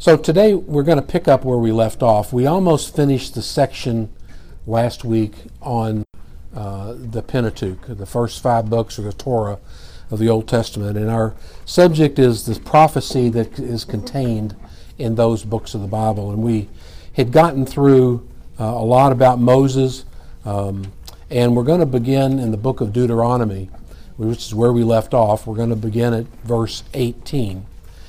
So today we're going to pick up where we left off. We almost finished the section last week on the Pentateuch, the first 5 books of the Torah of the Old Testament. And our subject is the prophecy that is contained in those books of the Bible. And we had gotten through a lot about Moses, and we're going to begin in the book of Deuteronomy, which is where we left off. We're going to begin at verse 18.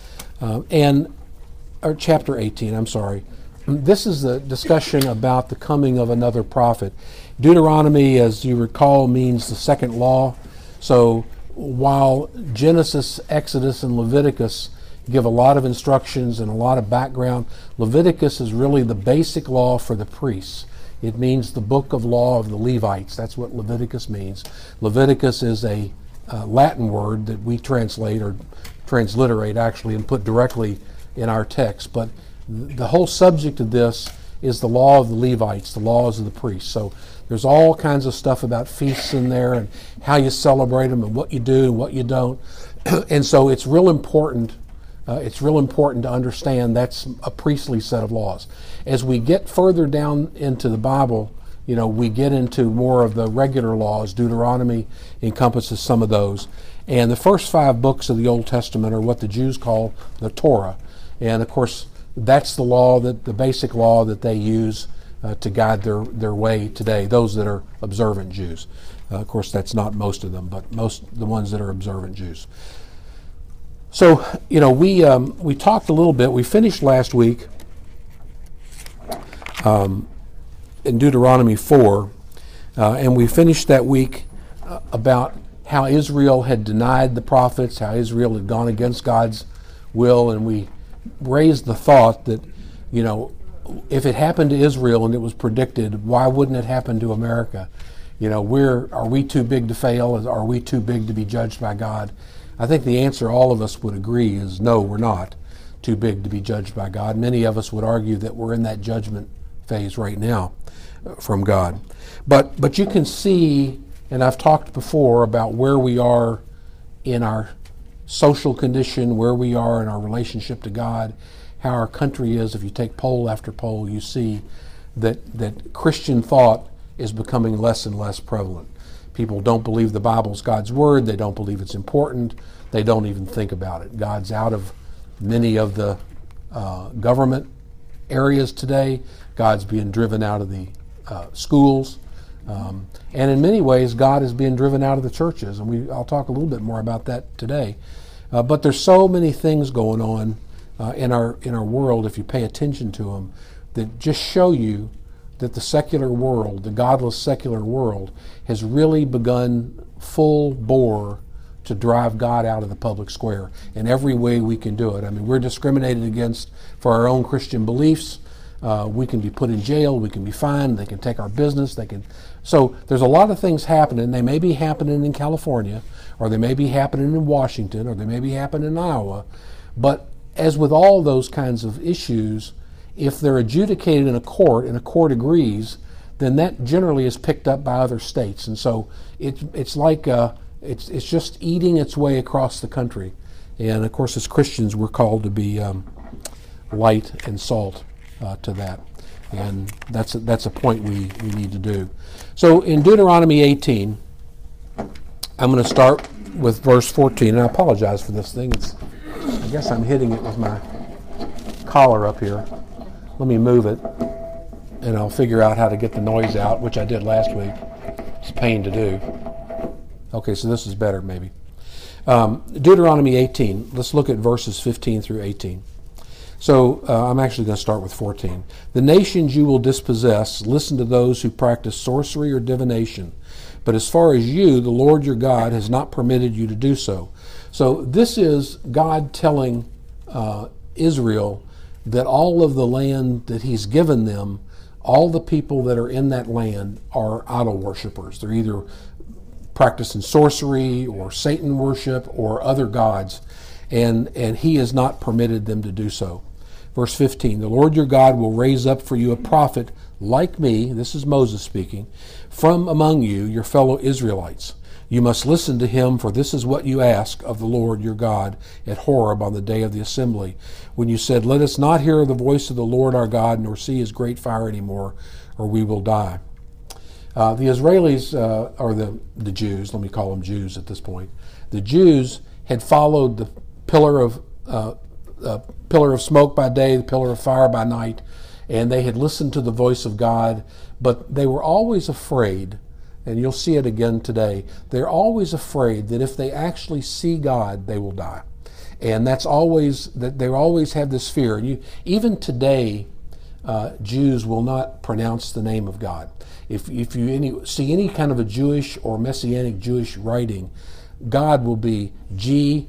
Or chapter 18, I'm sorry. This is a discussion about the coming of another prophet. Deuteronomy, as you recall, means the second law. So while Genesis, Exodus, and Leviticus give a lot of instructions and a lot of background, Leviticus is really the basic law for the priests. It means the book of law of the Levites. That's what Leviticus means. Leviticus is a Latin word that we translate or transliterate actually and put directly in our text. But the whole subject of this is the law of the Levites, the laws of the priests. So there's all kinds of stuff about feasts in there and how you celebrate them and what you do and what you don't. And so it's real important. It's real important to understand that's a priestly set of laws. As we get further down into the Bible, we get into more of the regular laws. Deuteronomy encompasses some of those. And the first 5 books of the Old Testament are what the Jews call the Torah. And of course, that's the law, the basic law that they use to guide their way today, those that are observant Jews. Of course, that's not most of them, but most the ones that are observant Jews. So, we talked a little bit. We finished last week in Deuteronomy 4, and we finished that week about how Israel had denied the prophets, how Israel had gone against God's will, and we raised the thought that, if it happened to Israel and it was predicted, why wouldn't it happen to America? Are we too big to fail? Are we too big to be judged by God? I think the answer all of us would agree is no, we're not too big to be judged by God. Many of us would argue that we're in that judgment phase right now from God. But you can see, and I've talked before about where we are in our social condition, where we are in our relationship to God, how our country is. If you take poll after poll, you see that Christian thought is becoming less and less prevalent. People don't believe the Bible's God's word. They don't believe it's important. They don't even think about it. God's out of many of the government areas today. God's being driven out of the schools. And in many ways, God is being driven out of the churches. And I'll talk a little bit more about that today. But there's so many things going on in our world, if you pay attention to them, that just show you that the secular world, the godless secular world, has really begun full bore to drive God out of the public square in every way we can do it. I mean, we're discriminated against for our own Christian beliefs. We can be put in jail. We can be fined. They can take our business. So there's a lot of things happening. They may be happening in California, or they may be happening in Washington, or they may be happening in Iowa. But as with all those kinds of issues, if they're adjudicated in a court and a court agrees, then that generally is picked up by other states. And so it's like it's just eating its way across the country. And of course, as Christians, we're called to be light and salt to that. And that's a point we need to do. So in Deuteronomy 18, I'm going to start with verse 14. And I apologize for this thing. I guess I'm hitting it with my collar up here. Let me move it, and I'll figure out how to get the noise out, which I did last week. It's a pain to do. Okay, so this is better maybe. Deuteronomy 18. Let's look at verses 15 through 18. So I'm actually going to start with 14. The nations you will dispossess, listen to those who practice sorcery or divination. But as far as you, the Lord your God has not permitted you to do so. So this is God telling Israel that all of the land that he's given them, all the people that are in that land are idol worshipers. They're either practicing sorcery or Satan worship or other gods, and he has not permitted them to do so. Verse 15, the Lord your God will raise up for you a prophet like me, this is Moses speaking, from among you, your fellow Israelites. You must listen to him, for this is what you ask of the Lord your God at Horeb on the day of the assembly, when you said, let us not hear the voice of the Lord our God, nor see his great fire anymore, or we will die. The Israelis, or the Jews, let me call them Jews at this point, the Jews had followed the pillar of smoke by day, the pillar of fire by night, and they had listened to the voice of God, but they were always afraid, and you'll see it again today, they're always afraid that if they actually see God, they will die. And that's always, that they always have this fear. And even today, Jews will not pronounce the name of God. If you see any kind of a Jewish or Messianic Jewish writing, God will be G_D.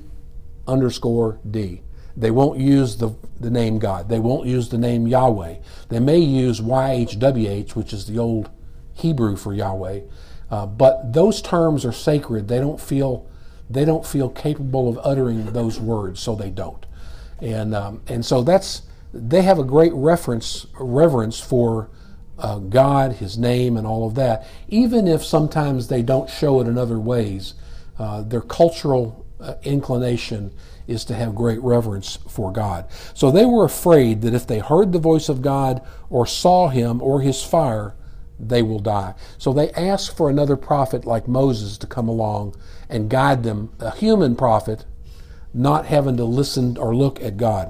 They won't use the name God. They won't use the name Yahweh. They may use YHWH, which is the old Hebrew for Yahweh, but those terms are sacred. They don't feel capable of uttering those words, so they don't. And so they have a great reverence for God, his name, and all of that, even if sometimes they don't show it in other ways. Their cultural inclination is to have great reverence for God. So they were afraid that if they heard the voice of God or saw him or his fire, they will die. So they asked for another prophet like Moses to come along and guide them, a human prophet, not having to listen or look at God.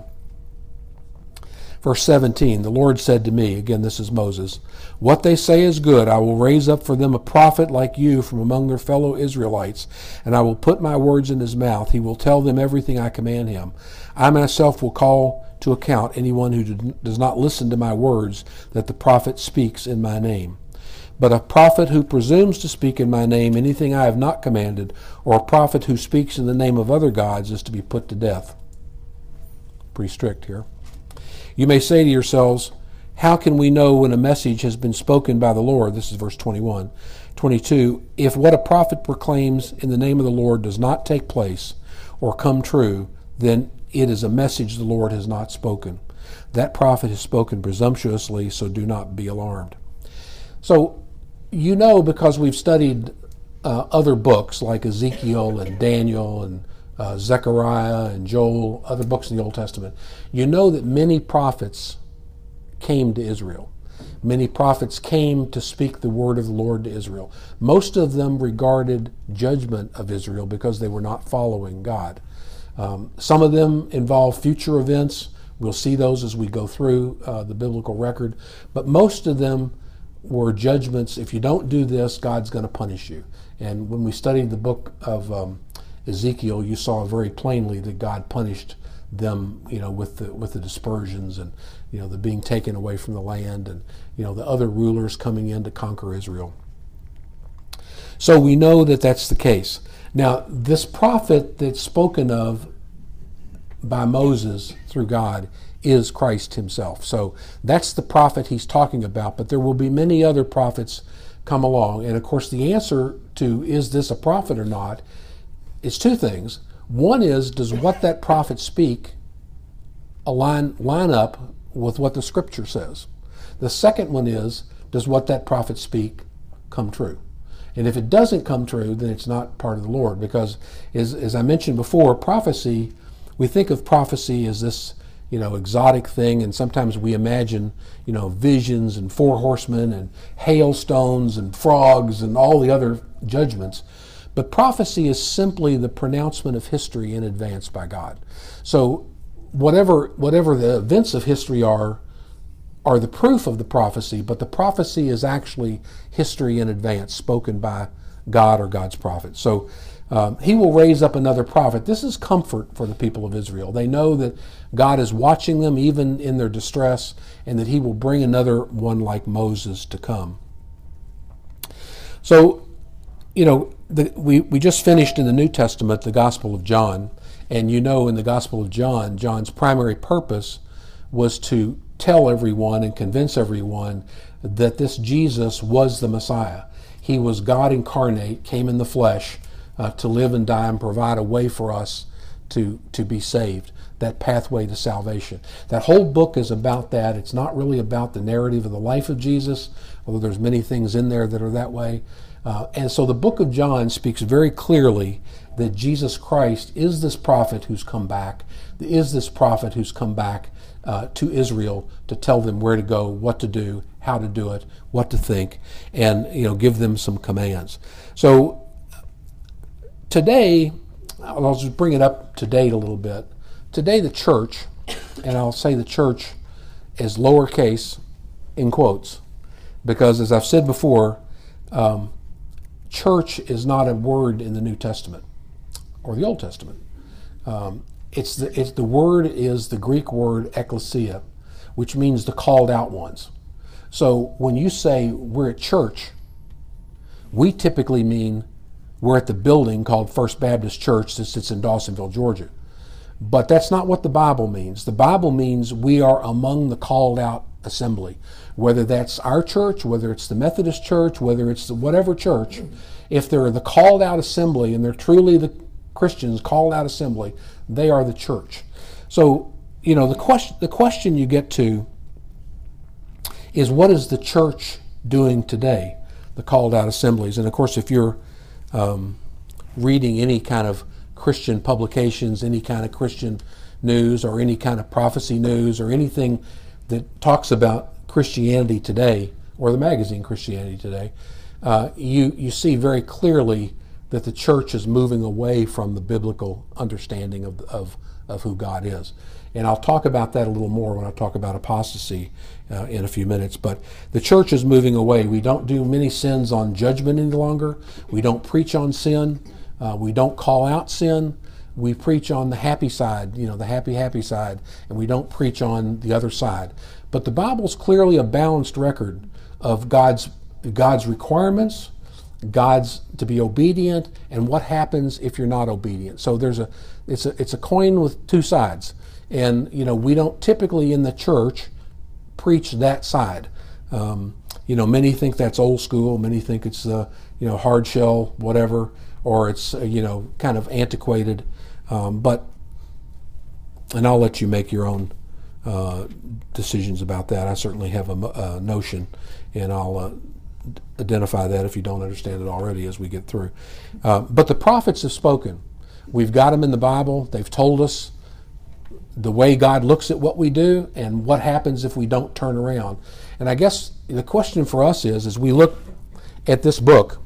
Verse 17, the Lord said to me, again this is Moses, what they say is good. I will raise up for them a prophet like you from among their fellow Israelites, and I will put my words in his mouth. He will tell them everything I command him. I myself will call to account anyone who does not listen to my words that the prophet speaks in my name. But a prophet who presumes to speak in my name anything I have not commanded, or a prophet who speaks in the name of other gods, is to be put to death. Pretty strict here. You may say to yourselves, how can we know when a message has been spoken by the Lord? This is verse 21. 22, if what a prophet proclaims in the name of the Lord does not take place or come true, then it is a message the Lord has not spoken. That prophet has spoken presumptuously, so do not be alarmed. So, you know, because we've studied other books like Ezekiel and Daniel and Zechariah and Joel, other books in the Old Testament, you know that many prophets came to Israel. Many prophets came to speak the word of the Lord to Israel. Most of them regarded judgment of Israel because they were not following God. Some of them involve future events. We'll see those as we go through the biblical record. But most of them were judgments. If you don't do this, God's going to punish you. And when we studied the book of Ezekiel, you saw very plainly that God punished them, with the dispersions and, the being taken away from the land and, the other rulers coming in to conquer Israel. So we know that that's the case. Now, this prophet that's spoken of by Moses through God is Christ himself. So that's the prophet he's talking about, but there will be many other prophets come along. And of course, the answer to is this a prophet or not is two things. One is, does what that prophet speak line up with what the scripture says? The second one is, does what that prophet speak come true? And if it doesn't come true, then it's not part of the Lord, because as I mentioned before, prophecy, we think of prophecy as this, exotic thing, and sometimes we imagine, visions and four horsemen and hailstones and frogs and all the other judgments. But prophecy is simply the pronouncement of history in advance by God. So whatever the events of history are the proof of the prophecy, but the prophecy is actually history in advance spoken by God or God's prophet. So he will raise up another prophet. This is comfort for the people of Israel. They know that God is watching them even in their distress, and that he will bring another one like Moses to come. So, we just finished in the New Testament the Gospel of John, and in the Gospel of John, John's primary purpose was to tell everyone and convince everyone that this Jesus was the Messiah. He was God incarnate, came in the flesh to live and die and provide a way for us to be saved, that pathway to salvation. That whole book is about that. It's not really about the narrative of the life of Jesus, although there's many things in there that are that way. And so the book of John speaks very clearly that Jesus Christ is this prophet who's come back, is this prophet who's come back to Israel to tell them where to go, what to do, how to do it, what to think, and give them some commands. So today, I'll just bring it up to date a little bit. Today the church, and I'll say the church as lowercase in quotes, because as I've said before, church is not a word in the New Testament or the Old Testament. The word is the Greek word ekklesia, which means the called out ones. So when you say we're at church, we typically mean we're at the building called First Baptist Church that sits in Dawsonville, Georgia. But that's not what the Bible means. The Bible means we are among the called out assembly. Whether that's our church, whether it's the Methodist church, whether it's whatever church, if they're the called out assembly and they're truly the Christians called out assembly, they are the church. So, the question you get to is, what is the church doing today? The called out assemblies. And of course, if you're reading any kind of Christian publications, any kind of Christian news, or any kind of prophecy news, or anything that talks about Christianity Today, or the magazine Christianity Today, you see very clearly that the church is moving away from the biblical understanding of who God is. And I'll talk about that a little more when I talk about apostasy in a few minutes. But the church is moving away. We don't do many sins on judgment any longer. We don't preach on sin. We don't call out sin. We preach on the happy side, the happy side, and we don't preach on the other side. But the Bible's clearly a balanced record of God's requirements, God's to be obedient, and what happens if you're not obedient. So it's a coin with two sides. And we don't typically in the church preach that side. Many think that's old school. Many think it's hard shell, whatever, or it's kind of antiquated. And I'll let you make your own decisions about that. I certainly have a notion, and I'll identify that if you don't understand it already as we get through. But the prophets have spoken. We've got them in the Bible. They've told us the way God looks at what we do and what happens if we don't turn around. And I guess the question for us is, as we look at this book,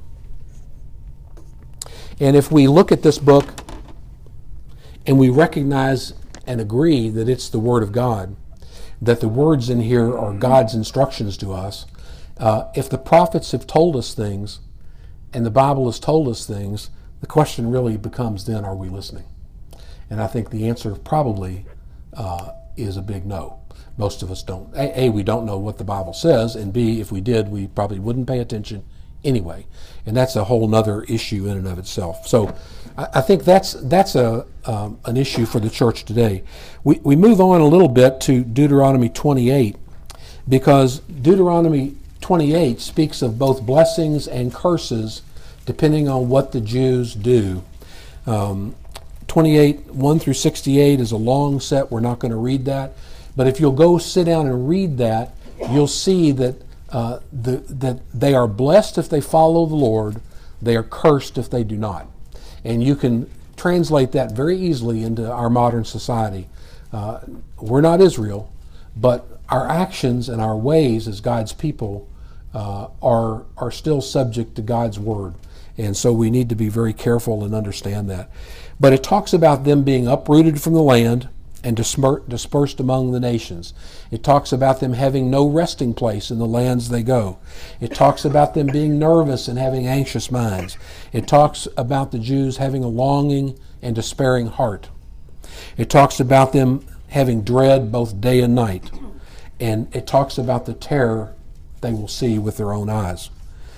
and if we look at this book and we recognize and agree that it's the Word of God, that the words in here are God's instructions to us, if the prophets have told us things and the Bible has told us things, the question really becomes then, are we listening? And I think the answer probably is a big no. Most of us don't. A, we don't know what the Bible says, and B, if we did, we probably wouldn't pay attention anyway. And that's a whole other issue in and of itself. So I think that's an issue for the church today. We move on a little bit to Deuteronomy 28, because Deuteronomy 28 speaks of both blessings and curses depending on what the Jews do. 28, 1 through 68 is a long set. We're not going to read that. But if you'll go sit down and read that, you'll see that that they are blessed if they follow the Lord. They are cursed if they do not. And you can translate that very easily into our modern society. We're not Israel, but our actions and our ways as God's people are still subject to God's word. And so we need to be very careful and understand that. But it talks about them being uprooted from the land and dispersed among the nations. It talks about them having no resting place in the lands they go. It talks about them being nervous and having anxious minds. It talks about the Jews having a longing and despairing heart. It talks about them having dread both day and night. And it talks about the terror they will see with their own eyes.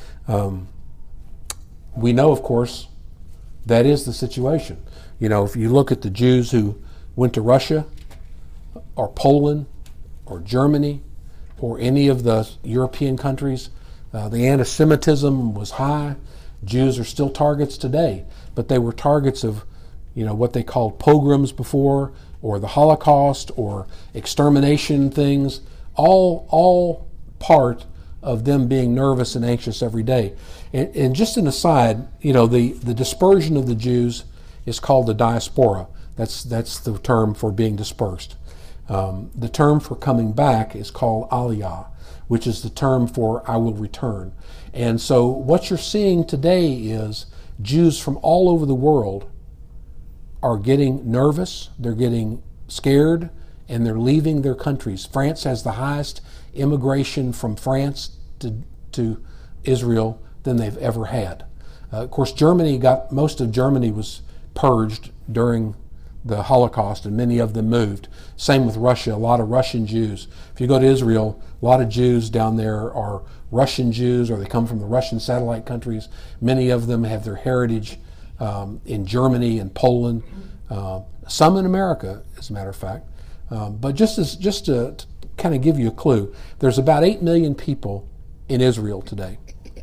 We know, of course, that is the situation. If you look at the Jews who went to Russia or Poland or Germany or any of the European countries, the anti-Semitism was high. Jews are still targets today, but they were targets of what they called pogroms before, or the Holocaust, or extermination things, all part of them being nervous and anxious every day. And just an aside, the dispersion of the Jews is called the diaspora. That's the term for being dispersed. The term for coming back is called aliyah, which is the term for I will return. And so what you're seeing today is Jews from all over the world are getting nervous, they're getting scared, and they're leaving their countries. France has the highest immigration from France to Israel than they've ever had. Of course, most of Germany was purged during the Holocaust, and many of them moved. Same with Russia, a lot of Russian Jews. If you go to Israel, a lot of Jews down there are Russian Jews, or they come from the Russian satellite countries. Many of them have their heritage in Germany and Poland, some in America, as a matter of fact. But just to kind of give you a clue, there's about 8 million people in Israel today.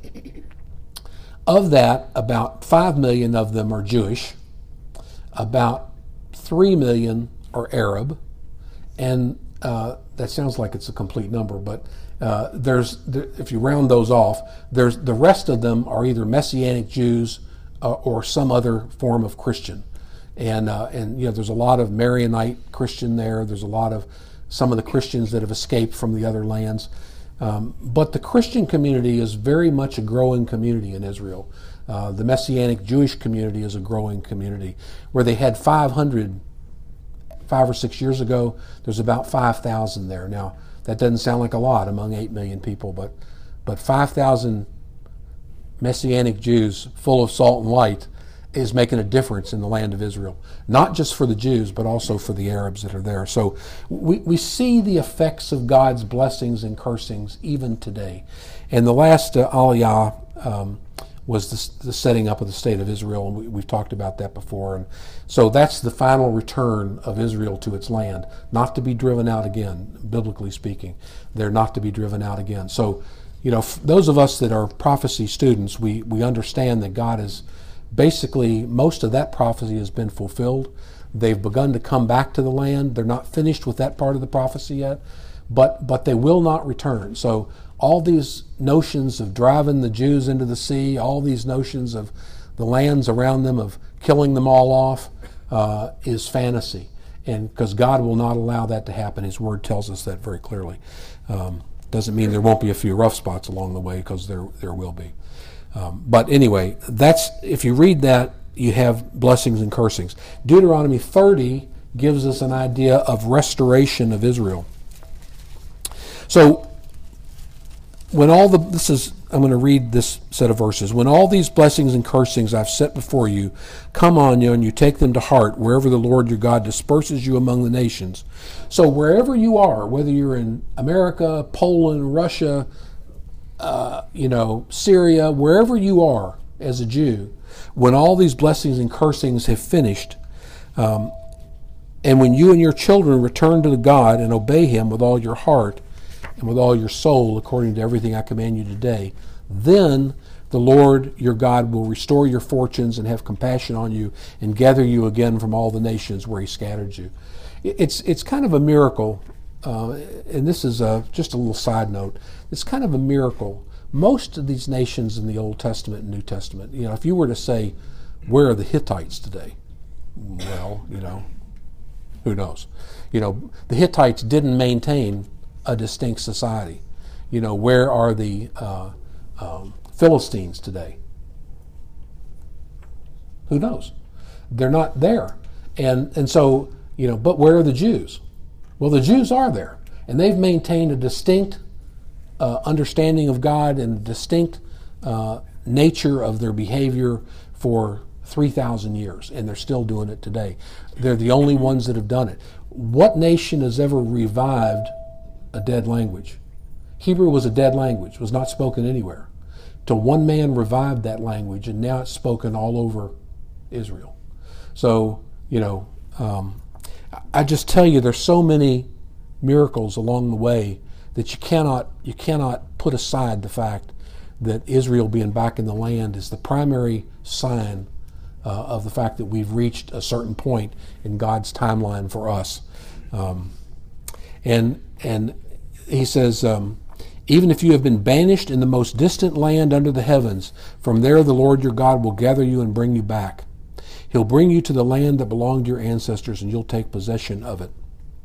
Of that, about 5 million of them are Jewish, about 3 million are Arab, and that sounds like it's a complete number, but if you round those off, the rest of them are either Messianic Jews or some other form of Christian. And there's a lot of Maronite Christian there. There's a lot of some of the Christians that have escaped from the other lands. But the Christian community is very much a growing community in Israel. The Messianic Jewish community is a growing community. Where they had 500 5 or 6 years ago, there's about 5,000 there. Now, that doesn't sound like a lot among 8 million people, but 5,000 Messianic Jews full of salt and light is making a difference in the land of Israel. Not just for the Jews, but also for the Arabs that are there. So we see the effects of God's blessings and cursings even today. And the last aliyah was the setting up of the state of Israel, and we've talked about that before. And so that's the final return of Israel to its land, not to be driven out again, biblically speaking. They're not to be driven out again. So, those of us that are prophecy students, we understand that God is basically, most of that prophecy has been fulfilled. They've begun to come back to the land. They're not finished with that part of the prophecy yet, but they will not return. So all these notions of driving the Jews into the sea, all these notions of the lands around them, of killing them all off, is fantasy. And because God will not allow that to happen. His word tells us that very clearly. Doesn't mean there won't be a few rough spots along the way, because there will be. But anyway, if you read that, you have blessings and cursings. Deuteronomy 30 gives us an idea of restoration of Israel. So when I'm going to read this set of verses. When all these blessings and cursings I've set before you come on you, and you take them to heart wherever the Lord your God disperses you among the nations. So wherever you are, whether you're in America, Poland, Russia, Syria, wherever you are as a Jew, when all these blessings and cursings have finished, and when you and your children return to God and obey Him with all your heart and with all your soul, according to everything I command you today, then the Lord your God will restore your fortunes and have compassion on you and gather you again from all the nations where He scattered you. It's kind of a miracle, and this is just a little side note. It's kind of a miracle. Most of these nations in the Old Testament and New Testament, if you were to say, where are the Hittites today? Well, who knows? The Hittites didn't maintain a distinct society. Where are the Philistines today? Who knows? They're not there. And so, but where are the Jews? Well, the Jews are there, and they've maintained a distinct understanding of God and a distinct nature of their behavior for 3,000 years, and they're still doing it today. They're the only ones that have done it. What nation has ever revived a dead language? Hebrew was a dead language. It was not spoken anywhere. Till one man revived that language, and now it's spoken all over Israel. So, I just tell you, there's so many miracles along the way that you cannot put aside the fact that Israel being back in the land is the primary sign of the fact that we've reached a certain point in God's timeline for us. And he says, Even if you have been banished in the most distant land under the heavens, from there the Lord your God will gather you and bring you back. He'll bring you to the land that belonged to your ancestors, and you'll take possession of it.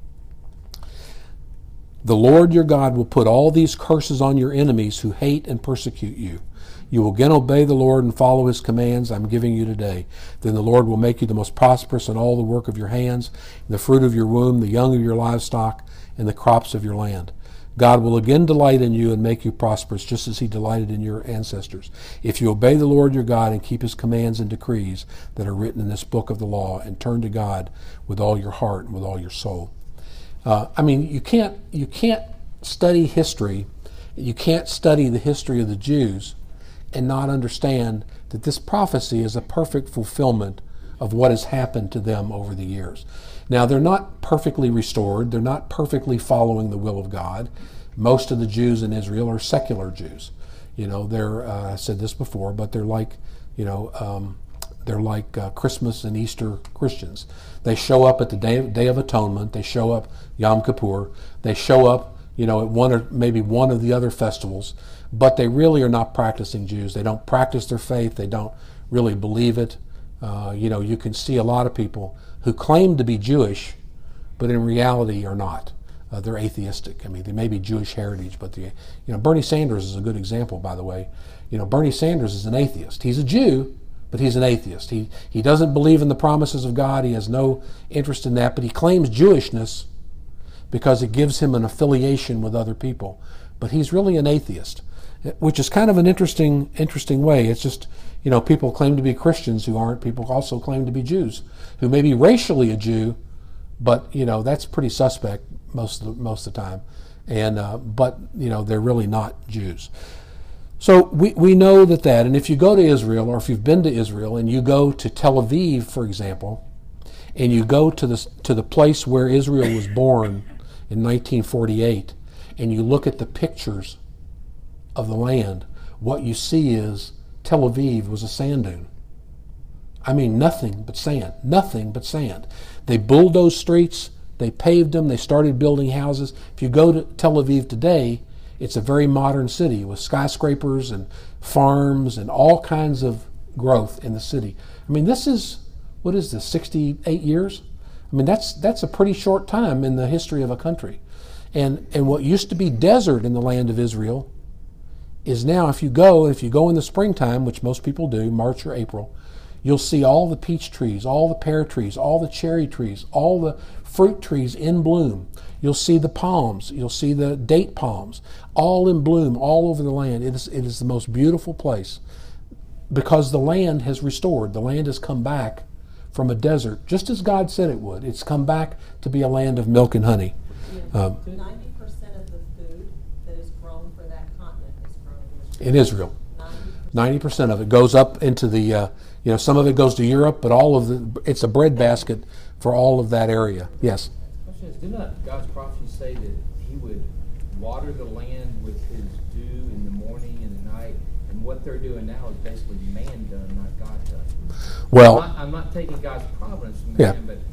The Lord your God will put all these curses on your enemies who hate and persecute you. You will again obey the Lord and follow his commands I'm giving you today. Then the Lord will make you the most prosperous in all the work of your hands, the fruit of your womb, the young of your livestock, and the crops of your land. God will again delight in you and make you prosperous, just as he delighted in your ancestors, if you obey the Lord your God and keep his commands and decrees that are written in this book of the law, and turn to God with all your heart and with all your soul. You can't study history. You can't study the history of the Jews and not understand that this prophecy is a perfect fulfillment of what has happened to them over the years. Now, they're not perfectly restored. They're not perfectly following the will of God. Most of the Jews in Israel are secular Jews. I said this before, but they're like Christmas and Easter Christians. They show up at the Day of Atonement. They show up Yom Kippur. They show up, at one or maybe one of the other festivals, but they really are not practicing Jews. They don't practice their faith. They don't really believe it. You can see a lot of people who claim to be Jewish, but in reality are not. They're atheistic. They may be Jewish heritage, but Bernie Sanders is a good example, by the way. Bernie Sanders is an atheist. He's a Jew, but he's an atheist. He doesn't believe in the promises of God. He has no interest in that, but he claims Jewishness because it gives him an affiliation with other people. But he's really an atheist, which is kind of an interesting way. It's just, people claim to be Christians who aren't. People also claim to be Jews who may be racially a Jew, but, that's pretty suspect most of the time. But they're really not Jews. So we know that, and if you go to Israel, or if you've been to Israel and you go to Tel Aviv, for example, and you go to the place where Israel was born in 1948, and you look at the pictures of the land, what you see is Tel Aviv was a sand dune. Nothing but sand. Nothing but sand. They bulldozed streets, they paved them, they started building houses. If you go to Tel Aviv today, it's a very modern city with skyscrapers and farms and all kinds of growth in the city. This is, 68 years? That's a pretty short time in the history of a country. And what used to be desert in the land of Israel is now, if you go in the springtime, which most people do, March or April, you'll see all the peach trees, all the pear trees, all the cherry trees, all the fruit trees in bloom. You'll see the palms, you'll see the date palms, all in bloom all over the land. It is the most beautiful place because the land has restored. The land has come back from a desert, just as God said it would. It's come back to be a land of milk and honey. 90% of the food that is grown for that continent is grown in Israel. 90% of it goes up into the, some of it goes to Europe, but it's a bread basket for all of that area. Yes? The question is, did not God's prophecy say that he would water the land with his dew in the morning and the night? And what they're doing now is basically man done, not God done. Well, I'm not taking God's providence from man, but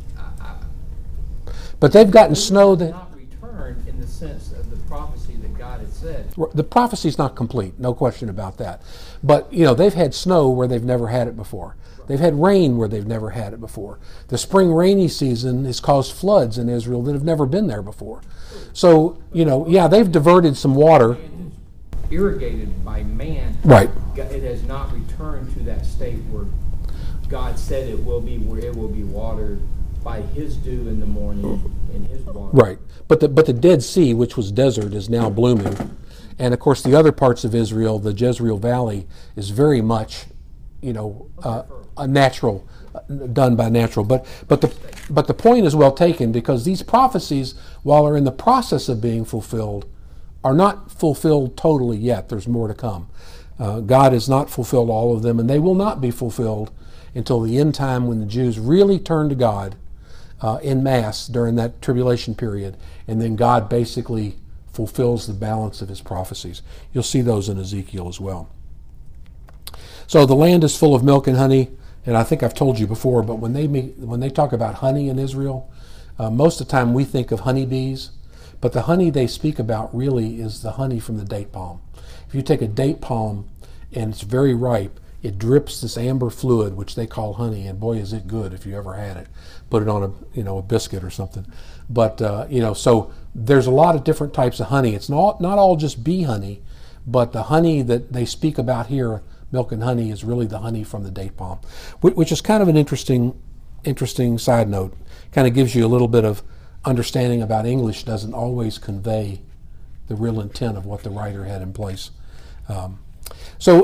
but they've gotten snow that not returned in the sense of the prophecy that God had said. The prophecy's not complete, no question about that. But they've had snow where they've never had it before. They've had rain where they've never had it before. The spring rainy season has caused floods in Israel that have never been there before. So they've diverted some water. Irrigated by man, right? It has not returned to that state where God said it will be, where it will be watered by his dew in the morning and his water. Right, but the Dead Sea, which was desert, is now blooming, and of course the other parts of Israel, the Jezreel Valley, is very much, a natural, done by natural. But the point is well taken, because these prophecies, while they're in the process of being fulfilled, are not fulfilled totally yet. There's more to come. God has not fulfilled all of them, and they will not be fulfilled until the end time, when the Jews really turn to God en masse during that tribulation period, and then God basically fulfills the balance of his prophecies. You'll see those in Ezekiel as well. So the land is full of milk and honey, and I think I've told you before, but when they talk about honey in Israel, most of the time we think of honeybees, But the honey they speak about really is the honey from the date palm. If you take a date palm and it's very ripe, it drips this amber fluid, which they call honey, and boy, is it good if you ever had it. Put it on a biscuit or something. But so there's a lot of different types of honey. It's not all just bee honey, but the honey that they speak about here, milk and honey, is really the honey from the date palm, which is kind of an interesting side note. Kind of gives you a little bit of understanding about English. Doesn't always convey the real intent of what the writer had in place. So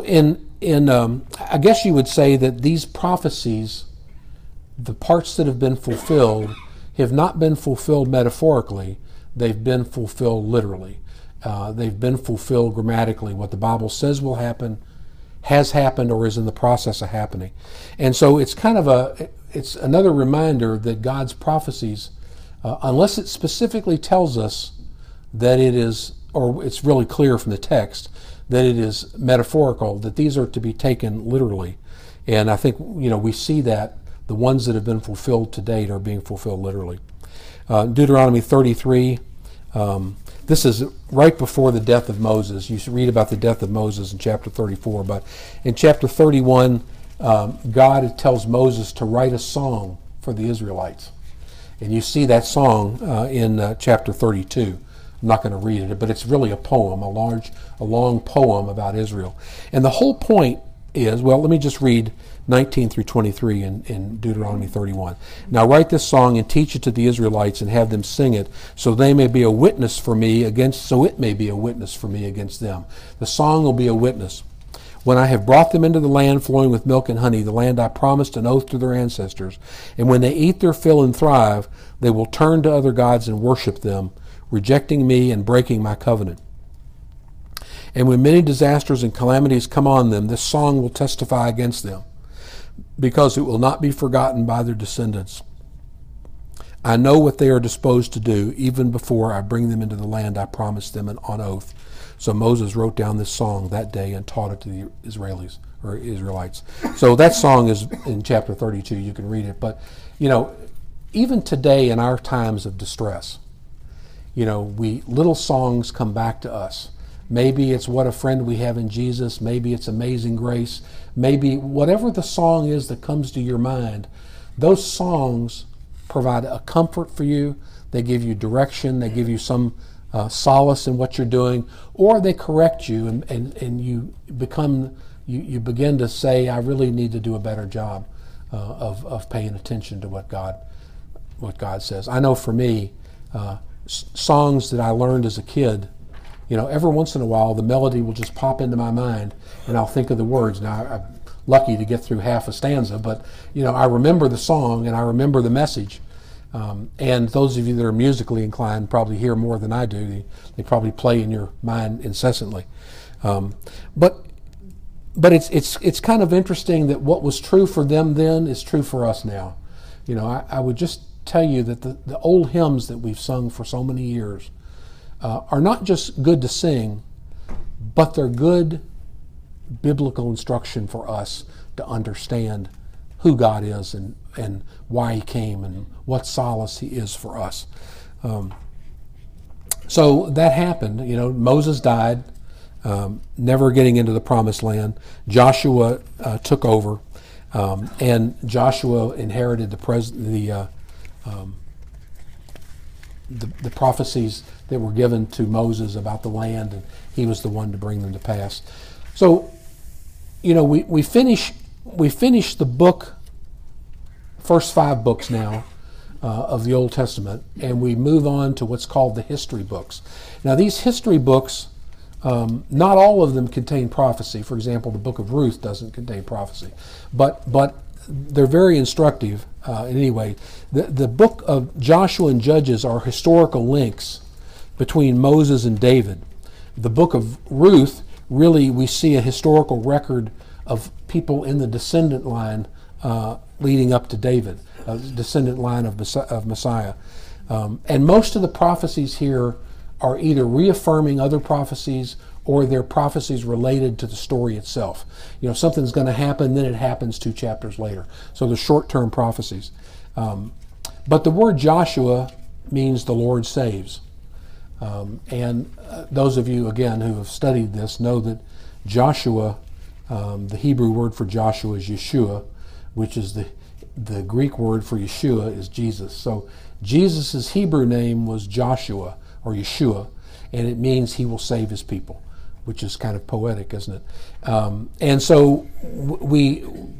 I guess you would say that these prophecies, the parts that have been fulfilled, have not been fulfilled metaphorically. They've been fulfilled literally. They've been fulfilled grammatically. What the Bible says will happen has happened or is in the process of happening. And so it's kind of it's another reminder that God's prophecies, unless it specifically tells us that it is, or it's really clear from the text, that it is metaphorical, that these are to be taken literally. And I think, we see that the ones that have been fulfilled to date are being fulfilled literally. Deuteronomy 33, this is right before the death of Moses. You read about the death of Moses in chapter 34, but in chapter 31, God tells Moses to write a song for the Israelites. And you see that song in chapter 32. I'm not going to read it, but it's really a poem, a long poem about Israel. And the whole point is, well, let me just read 19 through 23 in Deuteronomy 31. Now write this song and teach it to the Israelites and have them sing it, so it may be a witness for me against them. The song will be a witness. When I have brought them into the land flowing with milk and honey, the land I promised an oath to their ancestors, and when they eat their fill and thrive, they will turn to other gods and worship them, rejecting me and breaking my covenant. And when many disasters and calamities come on them, this song will testify against them, because it will not be forgotten by their descendants. I know what they are disposed to do, even before I bring them into the land I promised them on oath. So Moses wrote down this song that day and taught it to the Israelites. So that song is in chapter 32. You can read it. But, even today in our times of distress, little songs come back to us. Maybe it's What a Friend We Have in Jesus. Maybe it's Amazing Grace. Maybe whatever the song is that comes to your mind, those songs provide a comfort for you. They give you direction. They give you some solace in what you're doing, or they correct you, and you begin to say, I really need to do a better job of paying attention to what God says. I know for me, songs that I learned as a kid, every once in a while the melody will just pop into my mind and I'll think of the words. Now I'm lucky to get through half a stanza, but I remember the song and I remember the message. And those of you that are musically inclined probably hear more than I do. They probably play in your mind incessantly. But it's kind of interesting that what was true for them then is true for us now. I would just tell you that the old hymns that we've sung for so many years are not just good to sing, but they're good biblical instruction for us to understand who God is and why He came and what solace He is for us. So that happened. Moses died, never getting into the promised land. Joshua took over, and Joshua inherited the prophecies that were given to Moses about the land, and he was the one to bring them to pass. So, we finish the book, first 5 books now of the Old Testament, and we move on to what's called the history books. Now, these history books, not all of them contain prophecy. For example, the book of Ruth doesn't contain prophecy, but they're very instructive. Anyway, the book of Joshua and Judges are historical links between Moses and David. The book of Ruth, really, we see a historical record of people in the descendant line leading up to David, a descendant line of Messiah. And most of the prophecies here are either reaffirming other prophecies or they're prophecies related to the story itself. Something's going to happen, then it happens 2 chapters later. So they're short-term prophecies. But the word Joshua means the Lord saves. Those of you, again, who have studied this know that Joshua, the Hebrew word for Joshua is Yeshua, which is the Greek word for Yeshua is Jesus. So Jesus' Hebrew name was Joshua or Yeshua, and it means he will save his people, which is kind of poetic, isn't it? And so we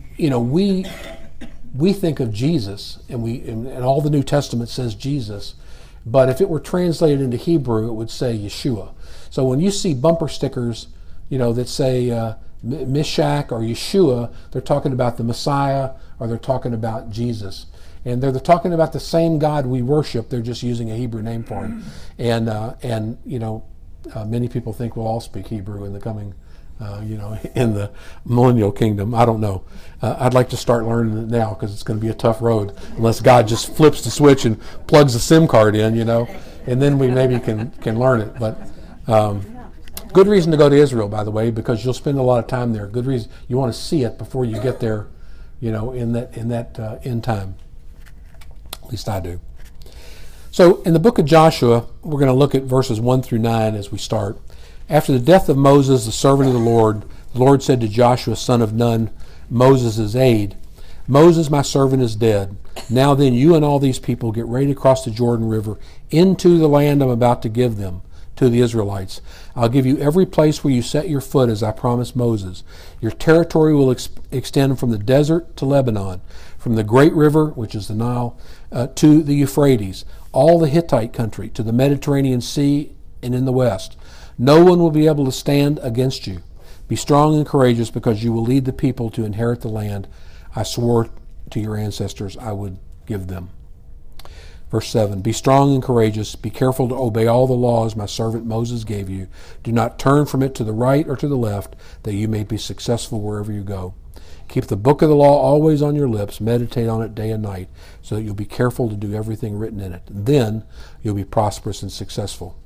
think of Jesus, and all the New Testament says Jesus, but if it were translated into Hebrew, it would say Yeshua. So when you see bumper stickers, that say Mishak or Yeshua, they're talking about the Messiah or they're talking about Jesus. And they're talking about the same God we worship, they're just using a Hebrew name for him. And many people think we'll all speak Hebrew in the coming, in the millennial kingdom. I don't know. I'd like to start learning it now because it's going to be a tough road unless God just flips the switch and plugs the SIM card in, and then we maybe can learn it. But good reason to go to Israel, by the way, because you'll spend a lot of time there. Good reason. You want to see it before you get there, in that end time. At least I do. So in the book of Joshua, we're going to look at verses 1 through 9 as we start. After the death of Moses, the servant of the Lord said to Joshua, son of Nun, Moses' aide, Moses, my servant, is dead. Now then, you and all these people get ready to cross the Jordan River into the land I'm about to give them, to the Israelites. I'll give you every place where you set your foot, as I promised Moses. Your territory will extend from the desert to Lebanon, from the great river, which is the Nile, to the Euphrates, all the Hittite country, to the Mediterranean Sea, and in the west. No one will be able to stand against you. Be strong and courageous, because you will lead the people to inherit the land I swore to your ancestors I would give them. Verse 7, be strong and courageous. Be careful to obey all the laws my servant Moses gave you. Do not turn from it to the right or to the left, that you may be successful wherever you go. Keep the book of the law always on your lips. Meditate on it day and night, so that you'll be careful to do everything written in it. Then you'll be prosperous and successful.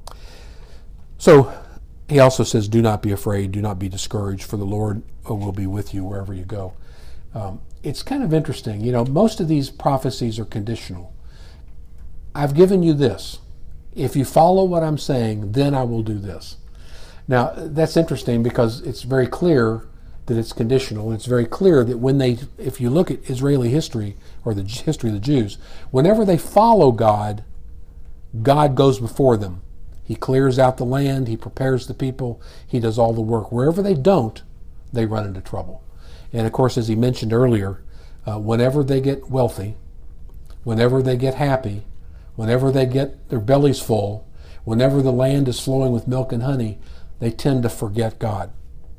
So he also says, do not be afraid, do not be discouraged, for the Lord will be with you wherever you go. It's kind of interesting. Most of these prophecies are conditional. I've given you this. If you follow what I'm saying, then I will do this. Now, that's interesting because it's very clear that it's conditional. It's very clear that if you look at Israeli history or the history of the Jews, whenever they follow God, God goes before them. He clears out the land. He prepares the people. He does all the work. Wherever they don't, they run into trouble. And of course, as he mentioned earlier, whenever they get wealthy, whenever they get happy, whenever they get their bellies full, whenever the land is flowing with milk and honey, they tend to forget God.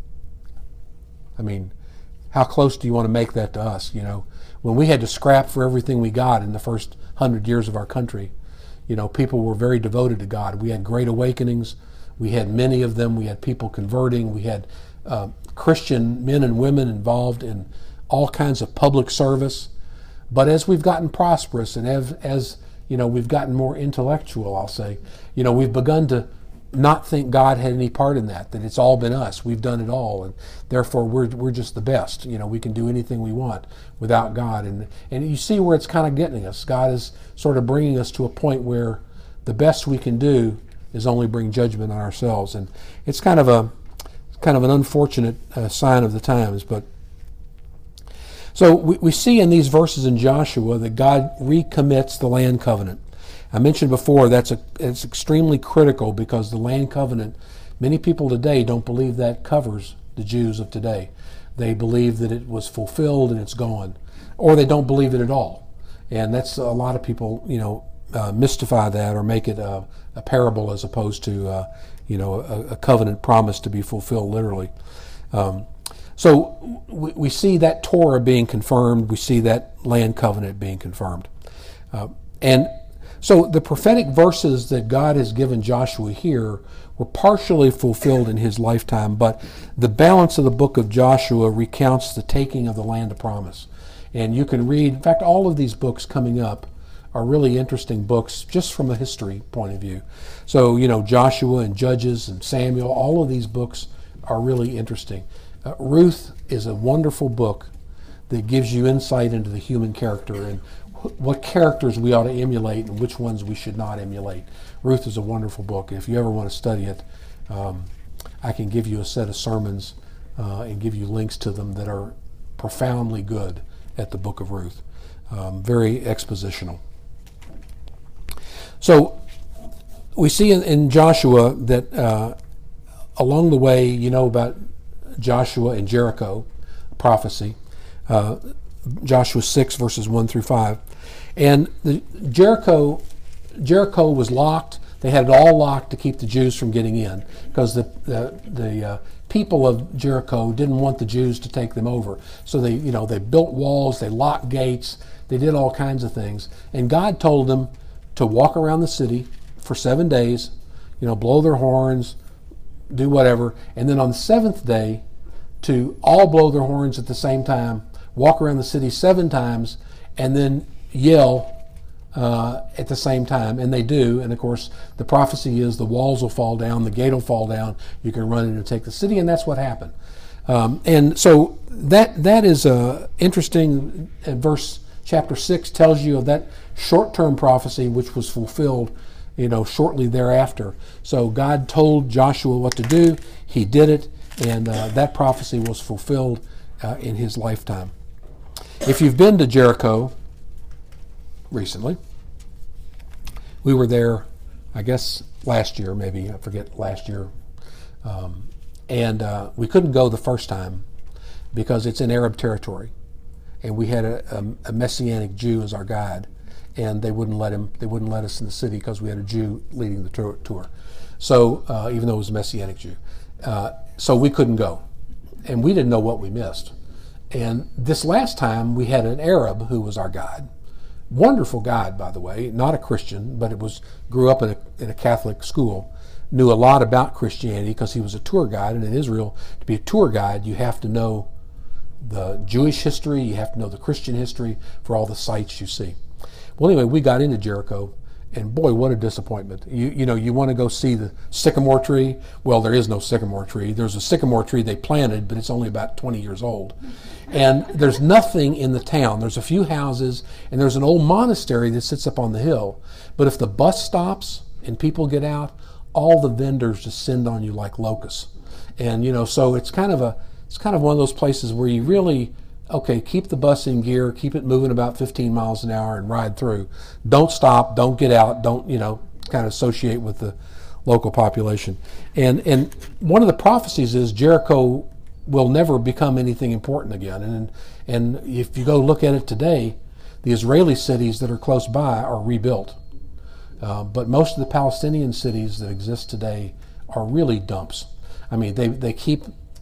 I mean, how close do you want to make that to us? When we had to scrap for everything we got in the first 100 years of our country, people were very devoted to God. We had great awakenings. We had many of them. We had people converting. We had Christian men and women involved in all kinds of public service. But as we've gotten prosperous and as we've gotten more intellectual, I'll say, we've begun to not think God had any part in that it's all been us. We've done it all, and therefore we're just the best. We can do anything we want without God. And you see where it's kind of getting us. God is sort of bringing us to a point where the best we can do is only bring judgment on ourselves. And it's kind of an unfortunate sign of the times. But so we see in these verses in Joshua that God recommits the land covenant. I mentioned before it's extremely critical because the land covenant, many people today don't believe that covers the Jews of today. They believe that it was fulfilled and it's gone, or they don't believe it at all. And that's a lot of people, mystify that or make it a parable as opposed to, a covenant promise to be fulfilled literally. So we see that Torah being confirmed. We see that land covenant being confirmed. So the prophetic verses that God has given Joshua here were partially fulfilled in his lifetime, but the balance of the book of Joshua recounts the taking of the land of promise. And you can read, in fact, all of these books coming up are really interesting books just from a history point of view. So, Joshua and Judges and Samuel, all of these books are really interesting. Ruth is a wonderful book that gives you insight into the human character and what characters we ought to emulate and which ones we should not emulate. Ruth is a wonderful book. If you ever want to study it, I can give you a set of sermons and give you links to them that are profoundly good at the book of Ruth. Very expositional. So we see in Joshua that along the way, you know about Joshua and Jericho prophecy, Joshua 6 verses 1 through 5. And Jericho was locked. They had it all locked to keep the Jews from getting in, because the people of Jericho didn't want the Jews to take them over. So they built walls, they locked gates, they did all kinds of things. And God told them to walk around the city for 7 days, blow their horns, do whatever, and then on the seventh day to all blow their horns at the same time, walk around the city 7 times, and then yell at the same time. And they do. And of course, the prophecy is the walls will fall down, the gate will fall down, you can run in and take the city, and that's what happened. And so that is interesting. Verse chapter 6 tells you of that short-term prophecy which was fulfilled shortly thereafter. So God told Joshua what to do, he did it, and that prophecy was fulfilled in his lifetime. If you've been to Jericho recently, we were there, I guess last year, maybe, I forget, last year, and we couldn't go the first time because it's in Arab territory, and we had a Messianic Jew as our guide, and they wouldn't let us in the city because we had a Jew leading the tour. So even though it was a Messianic Jew, so we couldn't go, and we didn't know what we missed. And this last time we had an Arab who was our guide. Wonderful guide, by the way, not a Christian, but grew up in a Catholic school, knew a lot about Christianity because he was a tour guide. And in Israel, to be a tour guide, you have to know the Jewish history, you have to know the Christian history for all the sites you see. Well, anyway, we got into Jericho, and boy, what a disappointment. You want to go see the sycamore tree? Well, there is no sycamore tree. There's a sycamore tree they planted, but it's only about 20 years old. And there's nothing in the town. There's a few houses, and there's an old monastery that sits up on the hill. But if the bus stops and people get out, all the vendors descend on you like locusts. And so it's kind of one of those places where you really, keep the bus in gear, keep it moving about 15 miles an hour and ride through. Don't stop, don't get out, don't, kind of associate with the local population. And one of the prophecies is Jericho will never become anything important again. And if you go look at it today, the Israeli cities that are close by are rebuilt. But most of the Palestinian cities that exist today are really dumps. I mean, they keep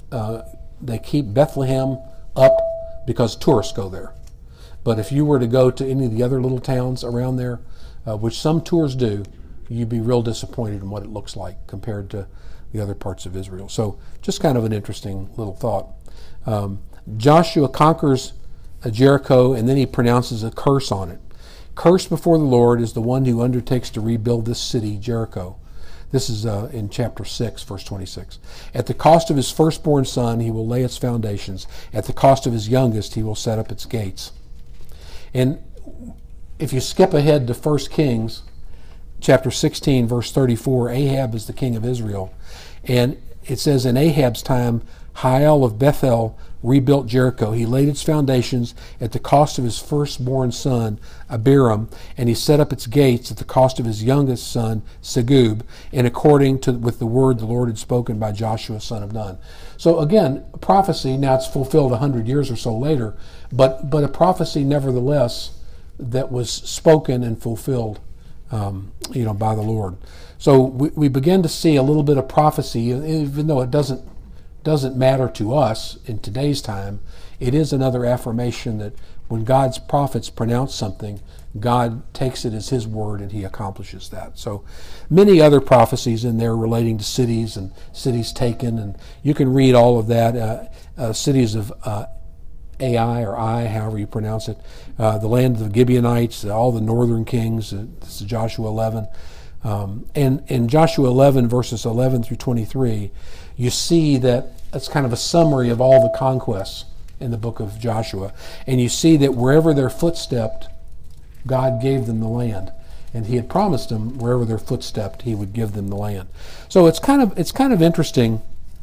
Bethlehem up because tourists go there. But if you were to go to any of the other little towns around there, which some tours do, you'd be real disappointed in what it looks like compared to the other parts of Israel. So just kind of an interesting little thought. Joshua conquers Jericho, and then he pronounces a curse on it. Cursed before the Lord is the one who undertakes to rebuild this city, Jericho. This is in chapter 6, verse 26. At the cost of his firstborn son, he will lay its foundations. At the cost of his youngest, he will set up its gates. And if you skip ahead to 1 Kings, chapter 16, verse 34, Ahab is the king of Israel. And it says, in Ahab's time, Hiel of Bethel rebuilt Jericho. He laid its foundations at the cost of his firstborn son, Abiram, and he set up its gates at the cost of his youngest son, Segub, and according with the word the Lord had spoken by Joshua, son of Nun. So again, prophecy, now it's fulfilled 100 years or so later, but a prophecy nevertheless that was spoken and fulfilled by the Lord. So we begin to see a little bit of prophecy, even though it doesn't matter to us in today's time. It is another affirmation that when God's prophets pronounce something, God takes it as his word and he accomplishes that. So many other prophecies in there relating to cities and cities taken, and you can read all of that. Cities of Ai or I, however you pronounce it, the land of the Gibeonites, all the northern kings. This is Joshua 11. And in Joshua 11, verses 11 through 23, you see that it's kind of a summary of all the conquests in the book of Joshua. And you see that wherever their foot stepped, God gave them the land. And he had promised them wherever their foot stepped, he would give them the land. So it's kind of interesting.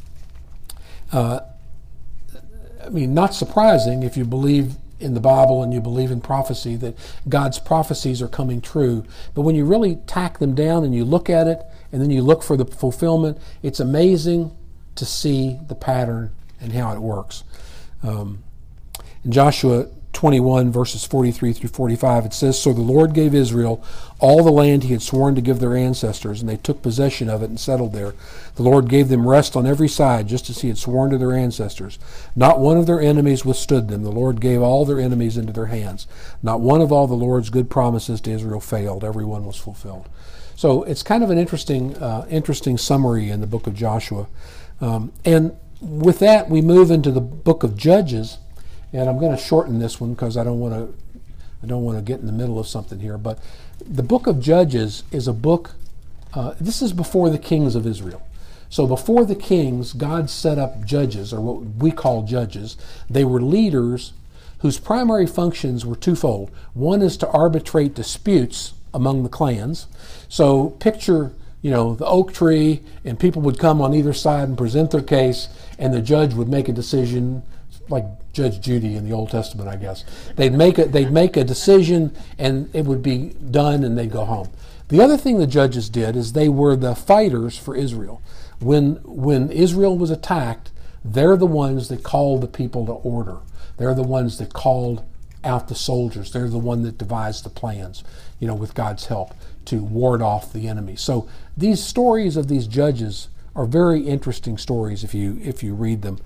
Not surprising if you believe in the Bible and you believe in prophecy that God's prophecies are coming true. But when you really tack them down and you look at it and then you look for the fulfillment, it's amazing to see the pattern and how it works. In Joshua 21 verses 43 through 45, it says, "So the Lord gave Israel all the land he had sworn to give their ancestors, and they took possession of it and settled there. The Lord gave them rest on every side, just as he had sworn to their ancestors. Not one of their enemies withstood them. The Lord gave all their enemies into their hands. Not one of all the Lord's good promises to Israel failed. Every one was fulfilled." So it's kind of an interesting summary in the book of Joshua. And with that, we move into the book of Judges. And I'm going to shorten this one because I don't want to get in the middle of something here. But the book of Judges is a book. This is before the kings of Israel. So before the kings, God set up judges, or what we call judges. They were leaders whose primary functions were twofold. One is to arbitrate disputes among the clans. So picture, the oak tree, and people would come on either side and present their case, and the judge would make a decision, like Judge Judy in the Old Testament, I guess. They'd make a decision, and it would be done, and they'd go home. The other thing the judges did is they were the fighters for Israel. When Israel was attacked, they're the ones that called the people to order. They're the ones that called out the soldiers. They're the one that devised the plans, with God's help, to ward off the enemy. So these stories of these judges are very interesting stories if you read them.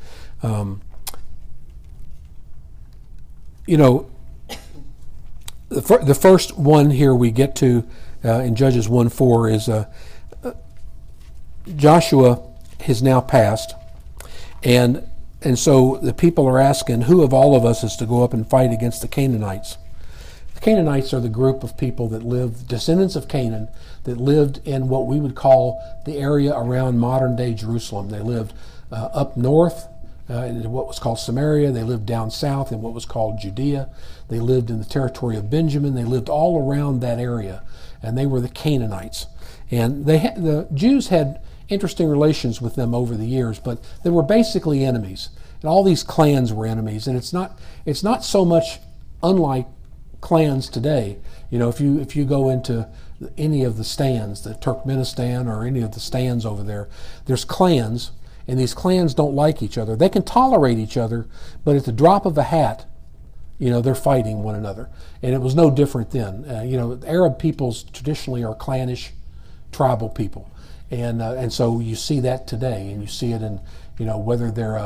The first one here we get to in Judges 1:4 is Joshua has now passed, and so the people are asking, who of all of us is to go up and fight against the Canaanites? The Canaanites are the group of people that lived, descendants of Canaan, that lived in what we would call the area around modern-day Jerusalem. They lived up north in what was called Samaria. They lived down south in what was called Judea. They lived in the territory of Benjamin. They lived all around that area, and they were the Canaanites. And the Jews had interesting relations with them over the years, but they were basically enemies. And all these clans were enemies, and it's not so much unlike clans today. If you go into any of the stands, the Turkmenistan or any of the stands over there, there's clans. And these clans don't like each other. They can tolerate each other, but at the drop of a hat, they're fighting one another. And it was no different then. Arab peoples traditionally are clannish, tribal people. And so you see that today, and you see it in, whether they're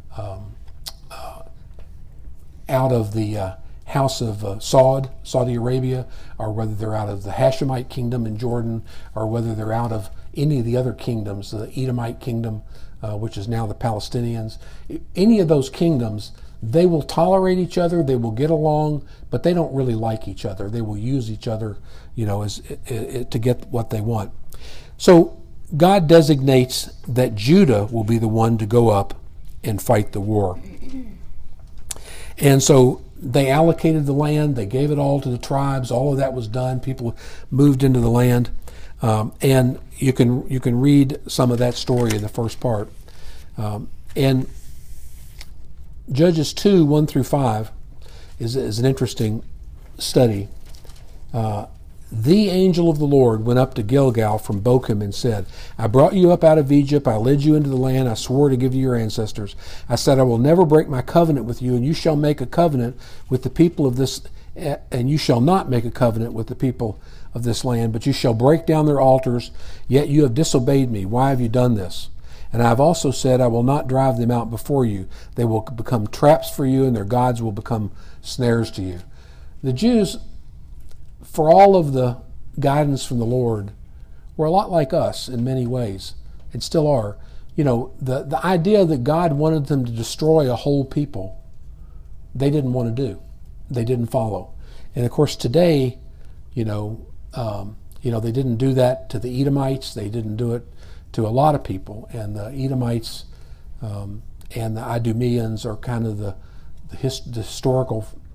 out of the house of Saudi Arabia, or whether they're out of the Hashemite kingdom in Jordan, or whether they're out of any of the other kingdoms, the Edomite kingdom, which is now the Palestinians. Any of those kingdoms, they will tolerate each other, they will get along, but they don't really like each other. They will use each other, to get what they want. So God designates that Judah will be the one to go up and fight the war. And so they allocated the land, they gave it all to the tribes, all of that was done, people moved into the land. And you can read some of that story in the first part. And Judges 2, 1 through 5 is an interesting study. The angel of the Lord went up to Gilgal from Bochim and said, I brought you up out of Egypt, I led you into the land I swore to give to your ancestors. I said, I will never break my covenant with you, and you shall make a covenant with the people of this, and you shall not make a covenant with the people of this land, but you shall break down their altars, yet you have disobeyed me. Why have you done this? And I have also said, I will not drive them out before you. They will become traps for you, and their gods will become snares to you. The Jews, for all of the guidance from the Lord, were a lot like us in many ways, and still are. The idea that God wanted them to destroy a whole people, they didn't want to do. They didn't follow. And of course today, they didn't do that to the Edomites. They didn't do it to a lot of people. And the Edomites and the Idumeans are kind of the historical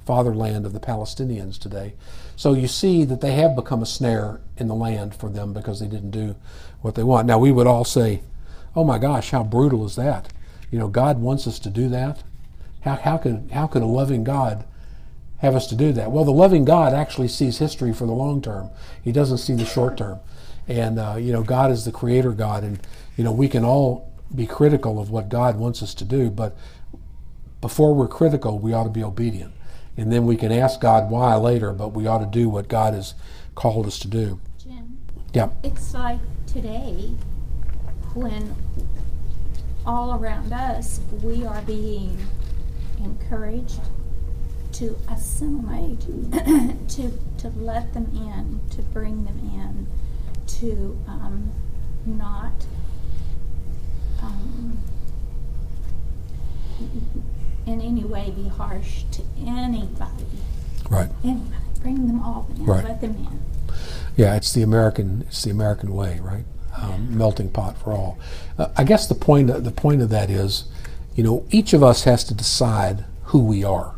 fatherland of the Palestinians today. So you see that they have become a snare in the land for them because they didn't do what they want. Now we would all say, oh my gosh, how brutal is that? God wants us to do that? How could a loving God have us to do that? Well, the loving God actually sees history for the long term. He doesn't see the short term. And, God is the creator God. And, we can all be critical of what God wants us to do, but before we're critical, we ought to be obedient. And then we can ask God why later, but we ought to do what God has called us to do. Jim, Yeah. it's like today when all around us we are being encouraged to assimilate, to let them in, to bring them in, to not in any way be harsh to anybody. Right. Anybody. Bring them all in. Right. Let them in. Yeah, it's the American way, right? Melting pot for all. I guess the point of that is, each of us has to decide who we are.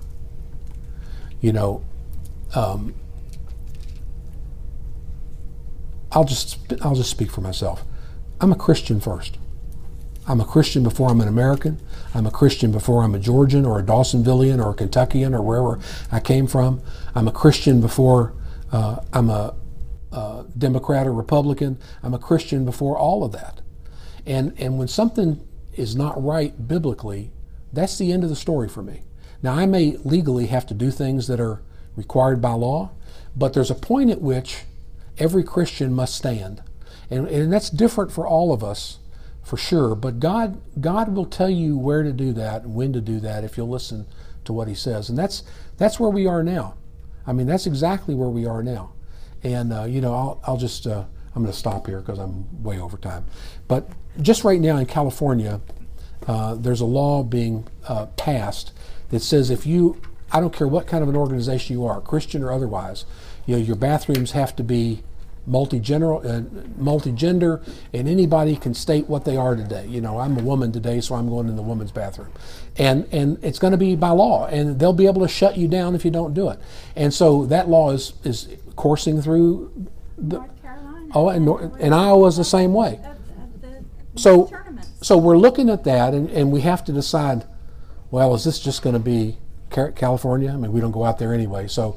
I'll just speak for myself. I'm a Christian first. I'm a Christian before I'm an American. I'm a Christian before I'm a Georgian or a Dawsonvillian or a Kentuckian or wherever I came from. I'm a Christian before I'm a Democrat or Republican. I'm a Christian before all of that. And when something is not right biblically, that's the end of the story for me. Now, I may legally have to do things that are required by law, but there's a point at which every Christian must stand. And that's different for all of us, for sure. But God will tell you where to do that and when to do that if you'll listen to what He says. And that's where we are now. I mean, that's exactly where we are now. And I'm going to stop here because I'm way over time. But just right now in California, there's a law being passed that says I don't care what kind of an organization you are, Christian or otherwise, your bathrooms have to be multi-gender, and anybody can state what they are today. I'm a woman today, so I'm going in the woman's bathroom. And it's going to be by law, and they'll be able to shut you down if you don't do it. And so that law is coursing through North Carolina. Oh, and Iowa's the same way. So we're looking at that, and we have to decide, well, is this just going to be California? I mean, we don't go out there anyway. So,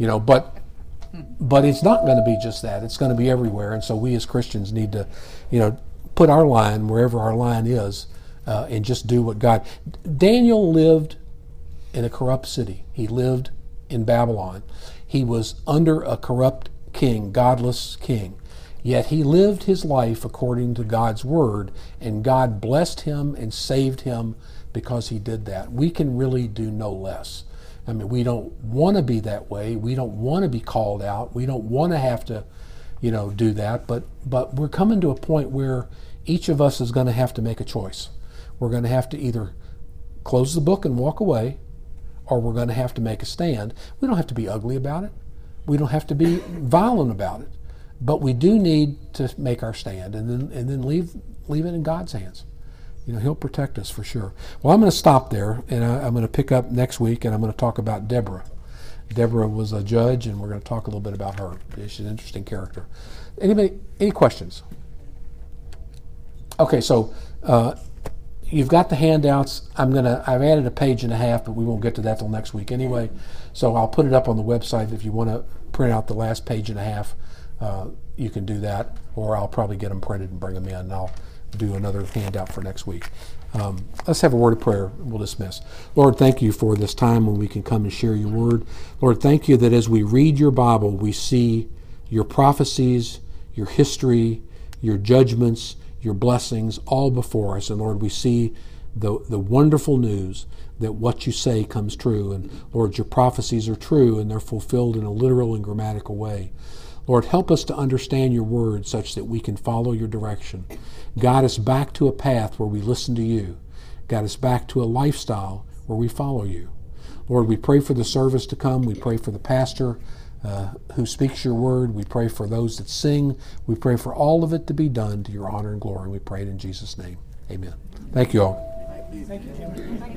but it's not going to be just that. It's going to be everywhere. And so we as Christians need to, put our line wherever our line is, and just do what God. Daniel lived in a corrupt city. He lived in Babylon. He was under a corrupt king, godless king. Yet he lived his life according to God's word, and God blessed him and saved him because he did that. We can really do no less. I mean, we don't want to be that way. We don't want to be called out. We don't want to have to, do that. But we're coming to a point where each of us is going to have to make a choice. We're going to have to either close the book and walk away, or we're going to have to make a stand. We don't have to be ugly about it. We don't have to be violent about it. But we do need to make our stand and then leave it in God's hands. He'll protect us for sure. Well, I'm going to stop there, and I'm going to pick up next week, and I'm going to talk about Deborah. Deborah was a judge, and we're going to talk a little bit about her. She's an interesting character. Any questions? Okay, so you've got the handouts. I've added a page and a half, but we won't get to that till next week anyway. So I'll put it up on the website. If you want to print out the last page and a half, you can do that, or I'll probably get them printed and bring them in, and I'll do another handout for next week. Let's have a word of prayer. We'll dismiss. Lord, thank you for this time when we can come and share your word. Lord, thank you that as we read your Bible, we see your prophecies, your history, your judgments, your blessings all before us. And Lord, we see the wonderful news that what you say comes true. And Lord, your prophecies are true and they're fulfilled in a literal and grammatical way. Lord, help us to understand your word such that we can follow your direction. Guide us back to a path where we listen to you. Guide us back to a lifestyle where we follow you. Lord, we pray for the service to come. We pray for the pastor who speaks your word. We pray for those that sing. We pray for all of it to be done to your honor and glory. We pray it in Jesus' name. Amen. Thank you all. Thank you, Jim.